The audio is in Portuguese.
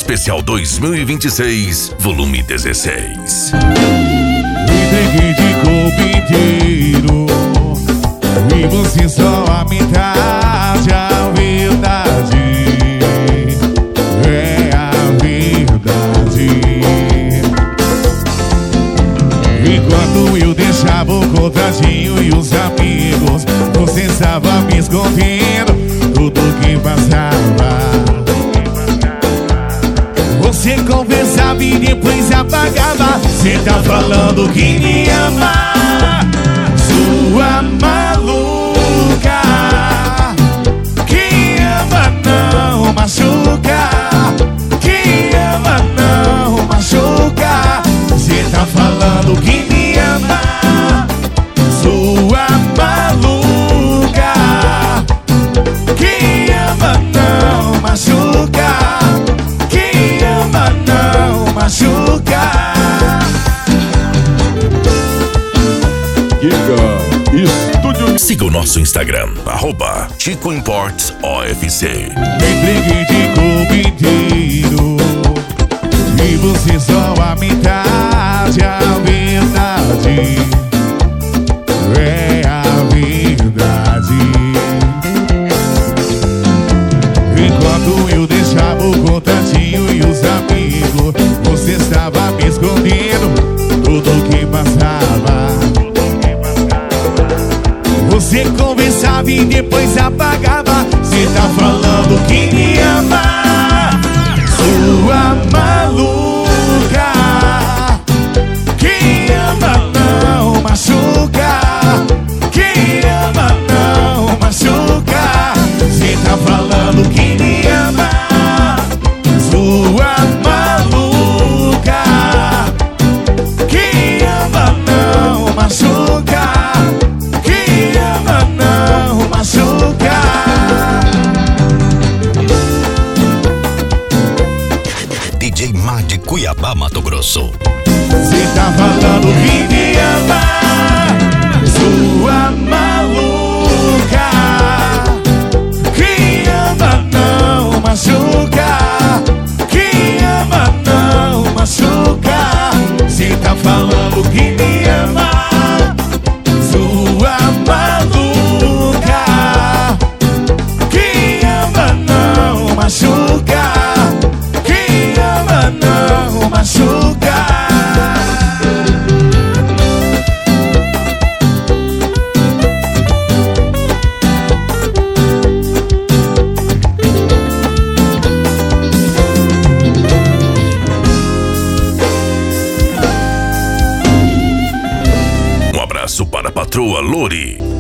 Especial 2026, volume 16. Entreguei de corpo inteiro e você só a metade, a verdade é a verdade. Enquanto eu deixava o contatinho e os amigos, você estava me escondendo tudo que passava. Você conversava e depois apagava. Cê tá falando que me ama, sua maluca. Quem ama não machuca, quem ama não machuca. Cê tá falando que me ama, sua maluca. Quem ama não machuca, quem ama não machuca. Siga o nosso Instagram, @ChicoImportsOFC. Entreguei de corpo inteiro e você só a metade, a verdade é a verdade. Enquanto eu deixava o contatinho e os amigos, você estava me escondendo tudo que passava. Você conversava e depois apagava. Cê tá falando que me ama, sua maluca. Quem ama não machuca, quem ama não machuca. Cê tá falando que me ama, sua maluca. Quem ama não machuca, quem ama não machuca. DJ Má de Cuiabá, Mato Grosso. Cê tá falando que me ama, sua maluca. Quem ama não machuca, quem ama não machuca. Cê tá falando que me ama, sua maluca. Quem ama não machuca, quem ama não machuca. Um abraço para a patroa Lori.